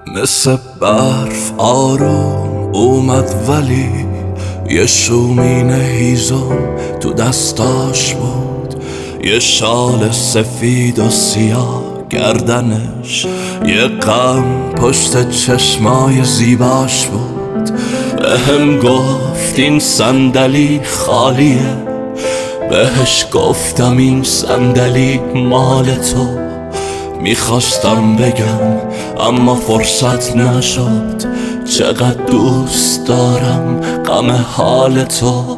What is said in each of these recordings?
مثل برف آروم اومد ولی یه شومین هیزم تو دستاش بود، یه شال سفید و سیاه گردنش، یه غم پشت چشمای زیباش بود. بهم گفت این صندلی خالیه، بهش گفتم این صندلی مال تو. میخواستم بگم اما فرصت نشد، چقدر دوست دارم غم حال تو.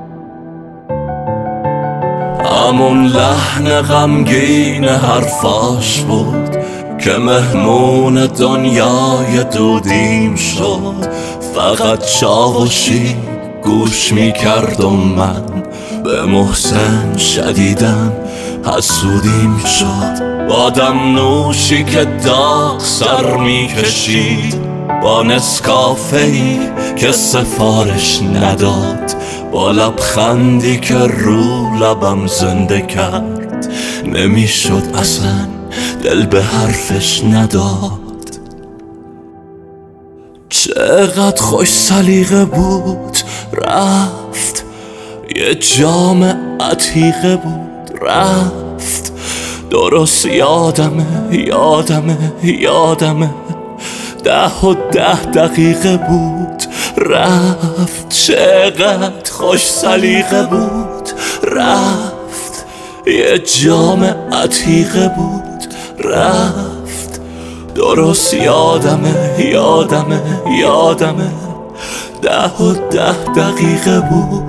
همون لحن غمگین حرفاش بود که مهمون دنیای دودیم شد. فقط چاوشی گوش میکرد و من به محسن شدیدن حسودیم شد. بادم نوشی که داغ سر میکشید، با نسکافه‌ای که سفارش نداد، با لبخندی که رو لبم زنده کرد. نمیشد اصلا دل به حرفش نداد. چقدر خوش سلیقه بود رفت، یه جام عتیقه بود رفت. درست یادمه 10 دقیقه بود رفت. چقدر خوش سلیقه بود رفت، یه جام عتیقه بود رفت. درست یادمه 10 دقیقه بود